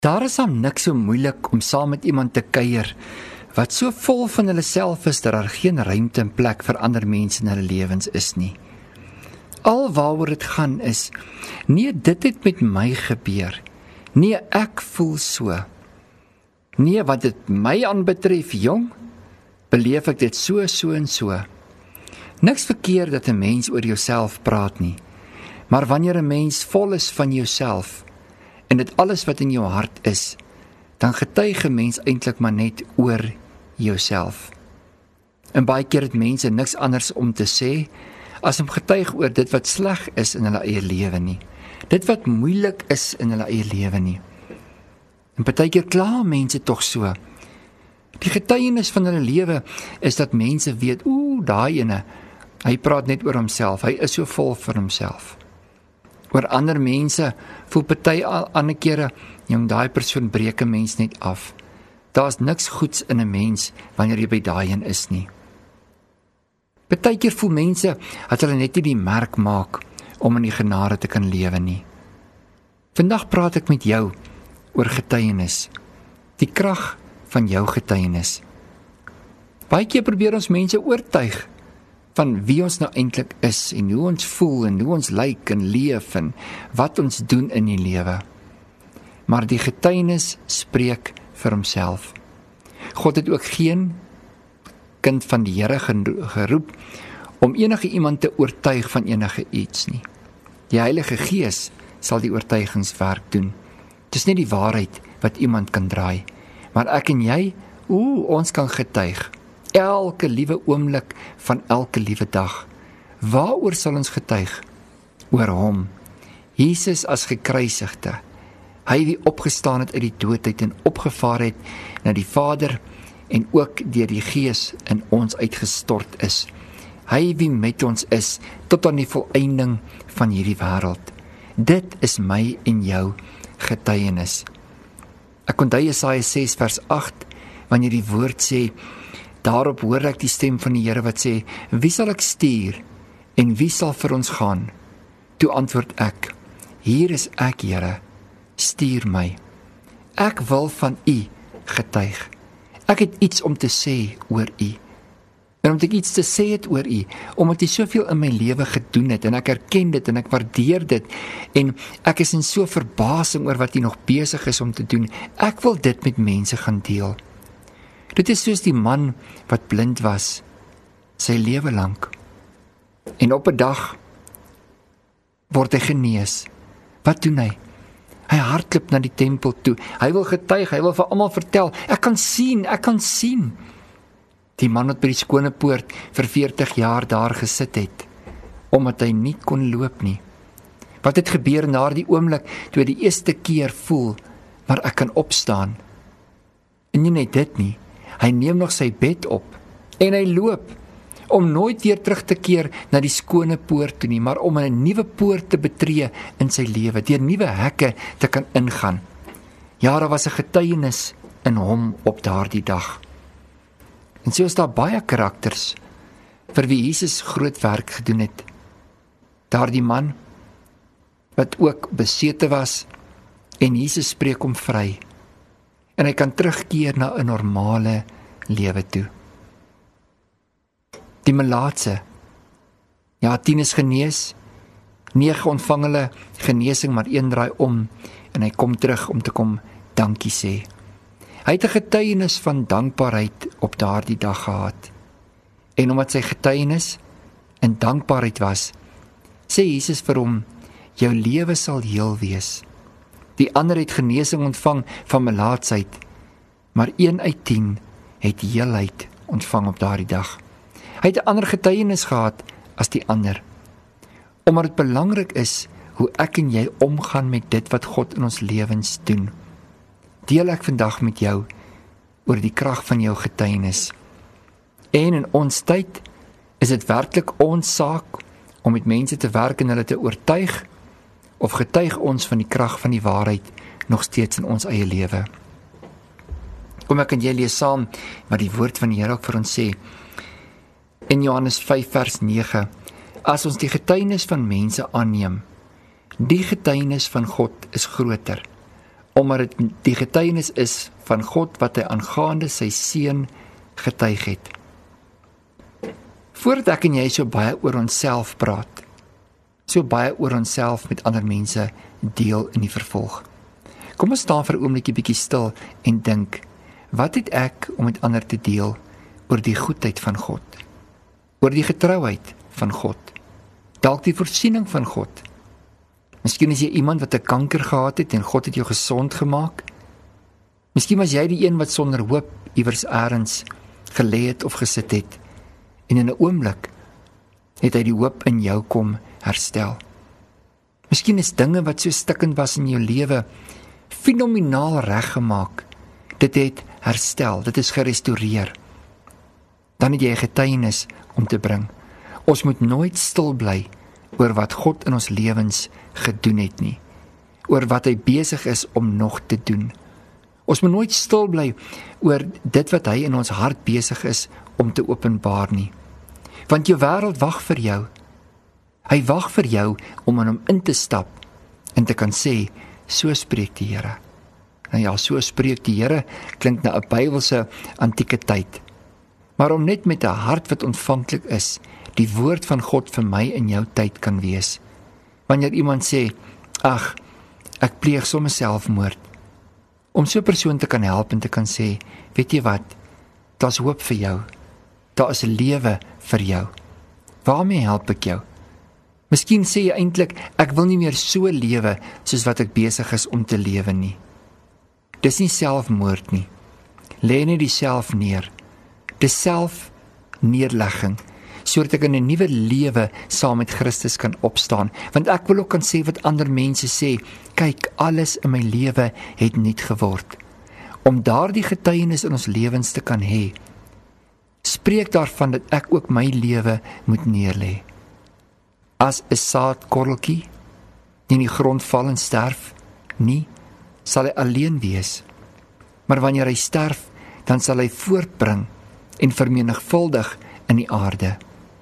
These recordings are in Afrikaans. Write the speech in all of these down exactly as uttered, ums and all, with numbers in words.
Daar is dan niks so moeilik om saam met iemand te kuier wat so vol van hulle self is dat daar geen ruimte en plek vir ander mense in hulle lewens is nie. Al waaroor dit gaan is, nee, dit het met my gebeur. Nee, ek voel so. Nee, wat dit my aanbetref, jong, beleef ek dit so, so en so. Niks verkeerd dat 'n mens oor jouself praat nie, maar wanneer 'n mens vol is van jouself en dit alles wat in jou hart is, dan getuig 'n mens eintlik maar net oor jouself. En baie keer het mense niks anders om te sê as om getuig oor dit wat sleg is in hulle eie lewe nie, dit wat moeilik is in hulle eie lewe nie. En partykeer kla mense tog so. Die getuienis van hulle lewe is dat mense weet, oeh, daai ene, hy praat net oor homself, hy is so vol vir homself. Oor ander mense voel party ander kere, jong, daai persoon breek 'n mens net af. Daar's niks goeds in 'n mens wanneer jy by daai een is nie. Partykeer voel mense dat hulle net nie die merk maak om in die genade te kan lewe nie. Vandag praat ek met jou oor getuienis, die krag van jou getuienis. Baie keer probeer ons mense oortuig van wie ons nou eintlik is en hoe ons voel en hoe ons lyk en leef en wat ons doen in die lewe. Maar die getuienis spreek vir homself. God het ook geen kind van die Here geroep om enige iemand te oortuig van enige iets nie. Die Heilige Gees sal die oortuigingswerk doen. Dit is nie die waarheid wat iemand kan draai, maar ek en jy, oeh, ons kan getuig. Elke liewe oomblik van elke liewe dag. Waaroor sal ons getuig? Oor hom. Jesus as gekruisigde. Hy wie opgestaan het uit die doodheid en opgevaar het na die Vader en ook deur die Gees in ons uitgestort is. Hy wie met ons is tot aan die volëinding van hierdie wêreld. Dit is my en jou getuienis. Ek onthou Jesaja ses vers agt, wanneer die woord sê, daarop hoor ek die stem van die Here wat sê, wie sal ek stuur en wie sal vir ons gaan? Toe antwoord ek, hier is ek, Here, stuur my. Ek wil van u getuig. Ek het iets om te sê oor u. En omdat ek iets te sê het oor u, omdat u soveel in my lewe gedoen het, en ek erken dit, en ek waardeer dit, en ek is in so verbasing oor wat u nog besig is om te doen, ek wil dit met mense gaan deel. Dit is soos die man wat blind was, sy lewe lank. En op 'n dag word hy genees. Wat doen hy? Hy hardloop na die tempel toe. Hy wil getuig, hy wil vir almal vertel, ek kan sien, ek kan sien. Die man wat by die skone poort vir veertig jaar daar gesit het, omdat hy nie kon loop nie. Wat het gebeur na die oomblik toe hy die eerste keer voel, maar ek kan opstaan? En nie net dit nie, hy neem nog sy bed op en hy loop, om nooit weer terug te keer na die skone poort toe nie, maar om 'n nuwe poort te betree in sy lewe, deur nuwe hekke te kan ingaan. Ja, daar was 'n getuienis in hom op daardie dag. En so is daar baie karakters vir wie Jesus groot werk gedoen het. Daardie man wat ook besete was en Jesus spreek hom vry. En hy kan terugkeer na 'n normale lewe toe. Die melaatse, ja, tien is genees, nege ontvang hulle genesing, maar een draai om en hy kom terug om te kom dankie sê. Hy het 'n getuienis van dankbaarheid op daardie dag gehad. En omdat sy getuienis in dankbaarheid was, sê Jesus vir hom, jou lewe sal heel wees. Die ander het genesing ontvang van melaatsheid, maar een uit tien het heelheid ontvang op daardie dag. Hy het 'n ander getuienis gehad as die ander, omdat dit belangrik is hoe ek en jy omgaan met dit wat God in ons lewens doen. Deel ek vandag met jou oor die krag van jou getuienis. En in ons tyd is dit werklik ons saak om met mense te werk en hulle te oortuig, of getuig ons van die krag van die waarheid nog steeds in ons eie lewe. Kom ek en jy lees saam wat die woord van die Here ook vir ons sê. In Johannes vyf vers nege, as ons die getuienis van mense aanneem, die getuienis van God is groter. omdat dit die getuienis is van God wat hy aangaande sy seun getuig het. Voordat ek en jy so baie oor onsself praat, so baie oor onsself met ander mense deel in die vervolg. Kom ons staan vir 'n oombliekie bietjie stil en dink, wat het ek om met ander te deel oor die goedheid van God, oor die getrouheid van God, dalk die voorsiening van God. Miskien is jy iemand wat 'n kanker gehad het en God het jou gesond gemaak. Miskien was jy die een wat sonder hoop iewers elders gelê het of gesit het, en in 'n oomblik het hy die hoop in jou kom herstel. Miskien is dinge wat so stikkend was in jou lewe fenomenaal reggemaak. Dit het herstel, dit is gerestoreer. Dan het jy 'n getuienis om te bring. Ons moet nooit stil bly oor wat God in ons lewens gedoen het nie, oor wat hy besig is om nog te doen. Ons moet nooit stil bly oor dit wat hy in ons hart besig is om te openbaar nie. Want jou wêreld wag vir jou. Hy wag vir jou om aan hom in te stap en te kan sê, so spreek die Here. Nou ja, so spreek die Here klink na 'n Bybelse antieke tyd. Maar om net met 'n hart wat ontvanklik is, die woord van God vir my in jou tyd kan wees. Wanneer iemand sê, ag, ek pleeg sommer selfmoord, om so 'n persoon te kan help en te kan sê, weet jy wat, daar's hoop vir jou, daar is 'n lewe vir jou. Waarmee help ek jou? Miskien sê jy eintlik, ek wil nie meer so lewe soos wat ek besig is om te lewe nie. Dis nie selfmoord nie. Lê net die self neer. Dis selfneerlegging, sodat ek in 'n nuwe lewe saam met Christus kan opstaan. Want ek wil ook kan sê wat ander mense sê, kyk, alles in my lewe het nuut geword. Om daardie getuienis in ons lewens te kan hê, spreek daarvan dat ek ook my lewe moet neerlê. As 'n saadkorreltjie in die grond val en sterf, nie, sal hy alleen wees. Maar wanneer hy sterf, dan sal hy voortbring en vermenigvuldig in die aarde.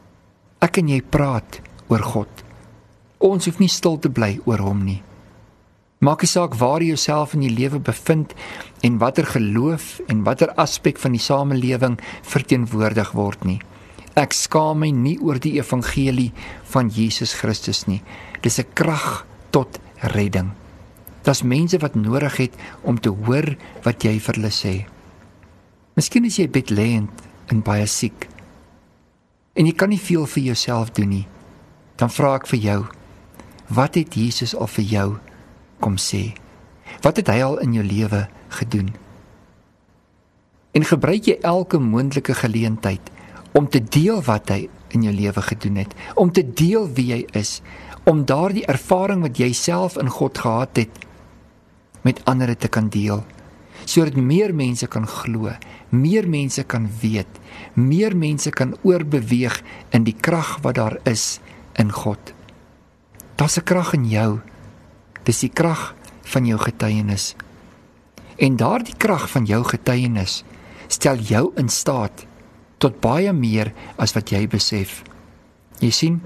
Ek en jy praat oor God. Ons hoef nie stil te bly oor hom nie. Maak nie saak waar jy jouself in die lewe bevind en watter geloof en watter aspek van die samelewing verteenwoordig word nie. Ek skaam my nie oor die evangelie van Jesus Christus nie. Dis 'n krag tot redding. Daar's mense wat nodig het om te hoor wat jy vir hulle sê. Miskien is jy bedlêend en baie siek, en jy kan nie veel vir jouself doen nie. Dan vra ek vir jou, wat het Jesus al vir jou kom sê? Wat het hy al in jou lewe gedoen? En gebruik jy elke moontlike geleentheid om te deel wat hy in jou lewe gedoen het, om te deel wie hy is, om daardie ervaring wat jy self in God gehad het, met ander te kan deel, sodat meer mense kan glo, meer mense kan weet, meer mense kan oorbeweeg in die krag wat daar is in God. Daar's 'n krag in jou, dis die krag van jou getuienis. En daardie krag van jou getuienis stel jou in staat tot baie meer as wat jy besef. Jy sien,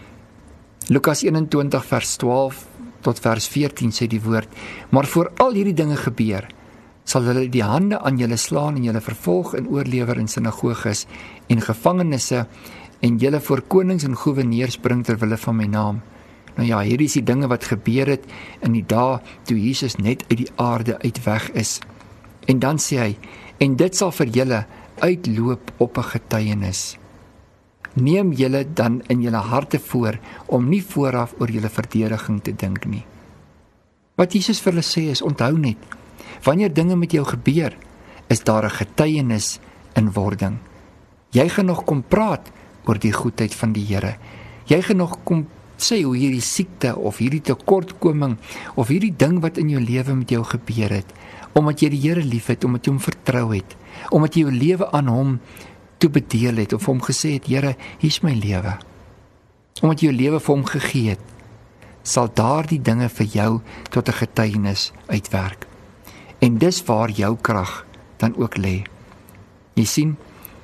Lukas eenentwintig vers twaalf tot vers veertien sê die woord, maar voor al hierdie dinge gebeur, sal hulle die hande aan julle slaan en julle vervolg en oorlewer in sinagoges en gevangenisse en julle voor konings en goewerneurs bring ter wille van my naam. Nou ja, hierdie is die dinge wat gebeur het in die dae toe Jesus net uit die aarde uit weg is. En dan sê hy, en dit sal vir julle uitloop op 'n getuienis. Neem julle dan in julle harte voor om nie vooraf oor julle verdediging te dink nie. Wat Jesus vir hulle sê is, onthou net, wanneer dinge met jou gebeur, is daar 'n getuienis in wording. Jy gaan nog kom praat oor die goedheid van die Here. Jy gaan nog kom sê hoe hierdie siekte of hierdie tekortkoming of hierdie ding wat in jou lewe met jou gebeur het, omdat jy die Here liefhet, omdat jy hom vertrou het, omdat jy jou lewe aan hom toe bedeel het of hom gesê het, Here, hier's my lewe. Omdat jy jou lewe vir hom gegee het, sal daardie dinge vir jou tot 'n getuienis uitwerk. En dis waar jou krag dan ook lê. Jy sien,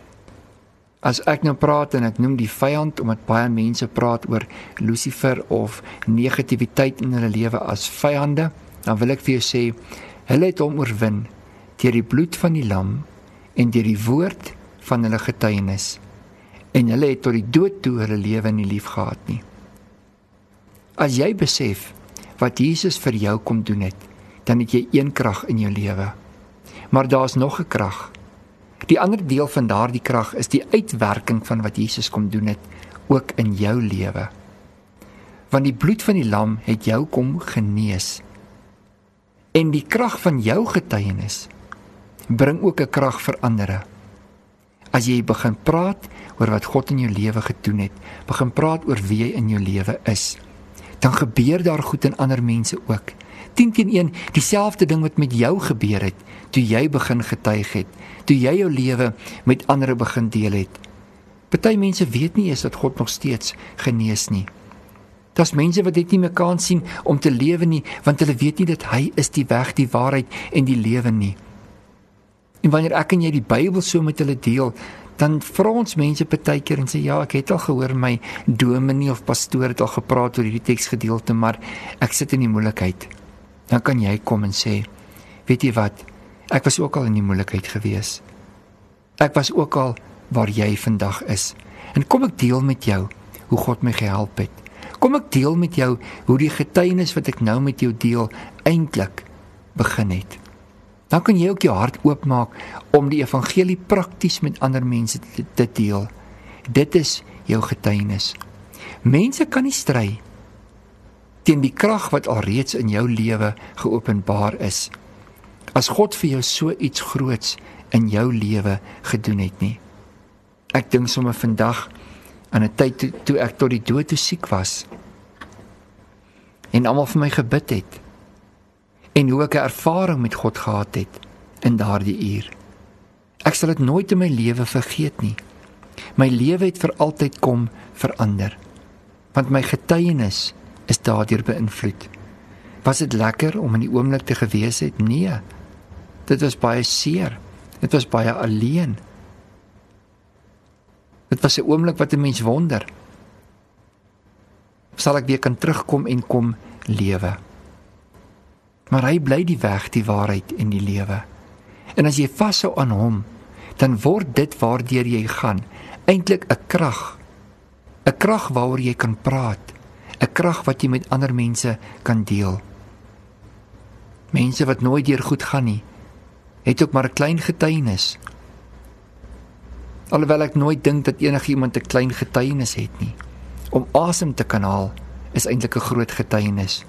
as ek nou praat en ek noem die vyand, omdat baie mense praat oor Lucifer of negativiteit in hulle lewe as vyande, dan wil ek vir jou sê, Hulle het hom oorwin deur die bloed van die lam en deur die woord van hulle getuienis. En hulle het tot die dood toe hulle lewe nie lief gehad nie. As jy besef wat Jesus vir jou kom doen het, dan het jy een krag in jou lewe. Maar daar's nog 'n krag. Die ander deel van daardie krag is die uitwerking van wat Jesus kom doen het, ook in jou lewe. Want die bloed van die lam het jou kom genees. En die krag van jou getuienis bring ook 'n krag vir ander. As jy begin praat oor wat God in jou lewe gedoen het, begin praat oor wie jy in jou lewe is, dan gebeur daar goed in ander mense ook. Tien teen een, dieselfde ding wat met jou gebeur het, toe jy begin getuig het, toe jy jou lewe met ander begin deel het. Party mense weet nie eens dat God nog steeds genees nie. Daar's mense wat dit nie meer kan sien om te lewe nie, want hulle weet nie dat hy is die weg, die waarheid en die lewe nie. En wanneer ek en jy die Bybel so met hulle deel, dan vra ons mense partykeer en sê, ja, ek het al gehoor my dominee of pastoor het al gepraat oor hierdie teksgedeelte, maar ek sit in die moeilikheid. Dan kan jy kom en sê, weet jy wat, ek was ook al in die moeilikheid gewees. Ek was ook al waar jy vandag is. En kom ek deel met jou hoe God my gehelp het. Kom ek deel met jou hoe die getuienis wat ek nou met jou deel eintlik begin het. Dan kan jy ook jou hart oopmaak om die evangelie prakties met ander mense te, te deel. Dit is jou getuienis. Mense kan nie stry teen die krag wat alreeds in jou lewe geopenbaar is, as God vir jou so iets groots in jou lewe gedoen het nie. Ek dink sommer vandag aan 'n tyd toe, toe ek tot die dood toe siek was en almal vir my gebid het en hoe ek 'n ervaring met God gehad het in daardie uur. Ek sal dit nooit in my lewe vergeet nie. My lewe het vir altyd kom verander, want my getuienis is daardeur beïnvloed. Was dit lekker om in die oomblik te gewees het? Nee, dit was baie seer, dit was baie alleen. Dit was 'n oomblik wat 'n mens wonder, sal ek weer kan terugkom en kom lewe? Maar hy bly die weg, die waarheid en die lewe. En as jy vashou aan hom, dan word dit waardeur jy gaan eintlik 'n krag. 'n Krag waaroor jy kan praat, 'n krag wat jy met ander mense kan deel. Mense wat nooit deur goed gaan nie, het ook maar 'n klein getuienis. Alhoewel ek nooit dink dat enigiemand 'n klein getuienis het nie. Om asem te kan haal is eintlik 'n groot getuienis.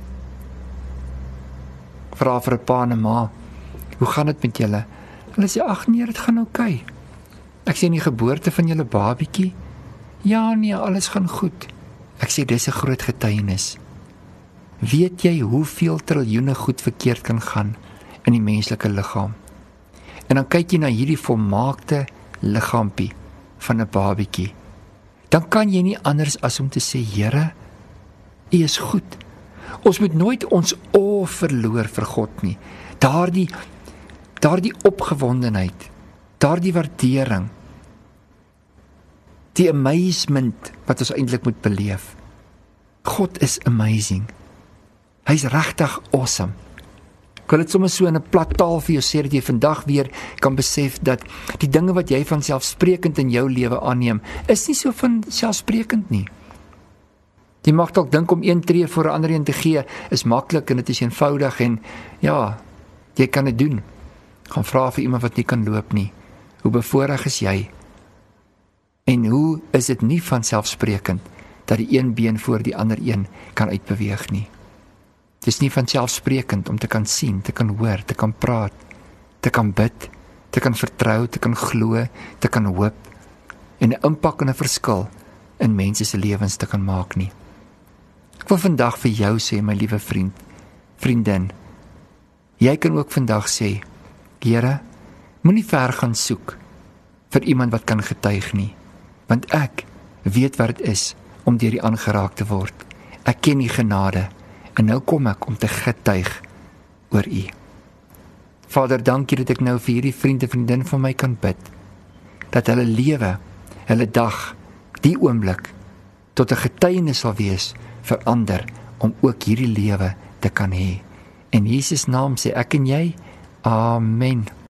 Vra vir 'n pa en 'n ma, hoe gaan dit met julle? Hulle sê, ag nee, dit gaan oukei. Okay. Ek sê, die geboorte van julle babietjie? Ja nee, alles gaan goed. Ek sê, dis 'n groot getuienis. Weet jy hoeveel triljoene goed verkeerd kan gaan in die menslike liggaam? En dan kyk jy na hierdie volmaakte liggaampie van 'n babietjie. Dan kan jy nie anders as om te sê, Here, U is goed. Ons moet nooit ons oë verloor vir God nie. Daardie daardie opgewondenheid, daardie waardering, die amazement wat ons eintlik moet beleef. God is amazing. Hy's regtig awesome. Ek wil dit sommer so in 'n plat taal vir jou sê, dat jy vandag weer kan besef dat die dinge wat jy van selfsprekend in jou lewe aanneem, is nie so van selfsprekend nie. Jy mag dalk dink om een tree voor 'n ander een te gee, is maklik en dit is eenvoudig en ja, jy kan dit doen. Gaan vra vir iemand wat nie kan loop nie. Hoe bevoorreg is jy? En hoe is dit nie van selfsprekend dat die een been voor die ander een kan uitbeweeg nie? Dit is nie van selfsprekend om te kan sien, te kan hoor, te kan praat, te kan bid, te kan vertrou, te kan glo, te kan hoop en 'n impak en 'n verskil in mense se lewens te kan maak nie. Ek wil vandag vir jou sê, my liewe vriend, vriendin, jy kan ook vandag sê, Here, moenie ver gaan soek vir iemand wat kan getuig nie, want ek weet wat dit is om deur die aangeraak te word. Ek ken die genade en nou kom ek om te getuig oor U. Vader, dankie dat ek nou vir hierdie vriend en vriendin van my kan bid, dat hulle lewe, hulle dag, die oomblik, tot 'n getuienis sal wees vir ander, om ook hierdie lewe te kan hê. In Jesus naam sê ek en jy, amen.